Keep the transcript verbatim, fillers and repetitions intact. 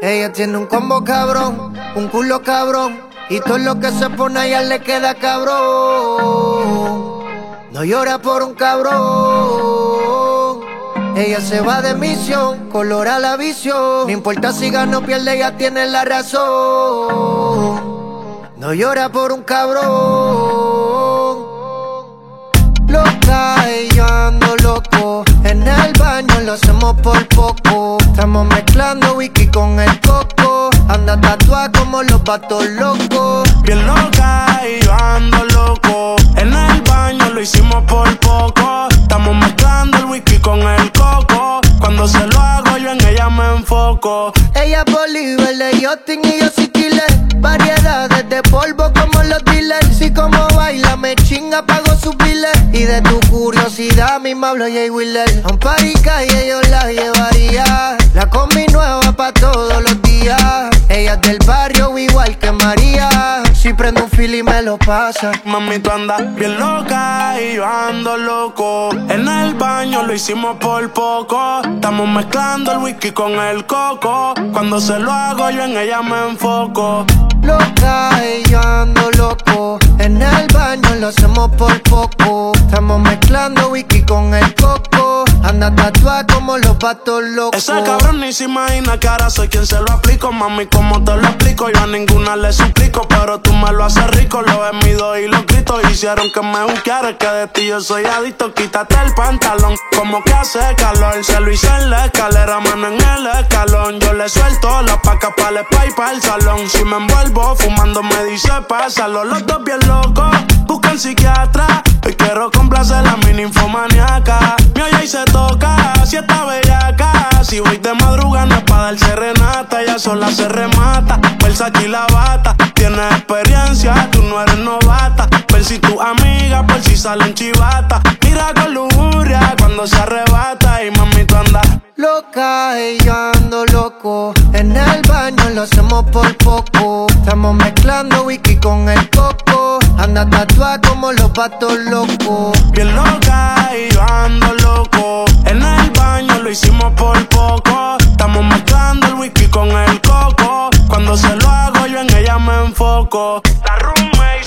Ella tiene un combo cabrón, un culo cabrón, y todo lo que se pone a ella le queda cabrón. No llora por un cabrón. Ella se va de misión, colora la visión. No importa si gana o pierde, ella tiene la razón. No llora por un cabrón. Loca y yo ando loco. En el baño lo hacemos por poco. Estamos mezclando whisky con el coco. Anda tatuada como los vatos locos. Bien loca y yo ando loco. En el baño lo hicimos por poco. Estamos mezclando el whisky con el coco. Cuando se lo hago yo en ella me enfoco. Ella es Bolívar de Justin y yo soy killer. Variedades de polvo como los dealers. Si como baila me chinga, pago su biles. Y de tu curiosidad misma hablo Jay Wheeler. A un party calle yo la llevaría. La combi nueva pa' todos los días. Ella es del barrio igual que María. Si prendo un fil y me lo pasa. Mami, tú andas bien loca y yo ando loco. En el baño lo hicimos por poco. Estamos mezclando el whisky con el coco. Cuando se lo hago yo en ella me enfoco. Loca y yo ando loco. En el baño lo hacemos por poco. Estamos mezclando whisky con el coco. Anda tatuada como los vatos locos. Esa cabrón ni se imagina que ahora soy quien se lo aplico. Mami, como te lo explico, yo a ninguna le suplico. Pero tú me lo haces rico, lo gemidos y los gritos hicieron que me buscara. Es que de ti yo soy adicto, quítate el pantalón. Como que hace calor, se lo hice en la escalera, mano en el escalón. Yo le suelto la paca pa' el spa y pa' el salón. Si me envuelvo fumando me dice pásalo. Los dos bien locos, buscan psiquiatra. Hoy quiero complacer a mi ninfomaniaca. Mi olla y se toca, si está bellaca. Si voy de madrugada no es pa' dar serenata. Ella sola se remata, Versace y la bata. Tienes experiencia, tú no eres novata. Ver si tu amiga por si salen chivata. Mira con lujuria cuando se arrebata. Y mami, tú andas loca y yo ando loco. En el baño lo hacemos por poco. Estamos mezclando whisky con el coco. Anda tatuada como los vatos locos. Bien loca y yo ando loco. En el baño lo hicimos por poco. Estamos mezclando el whisky con el coco. Cuando se lo hago yo en ella me enfoco. La roommate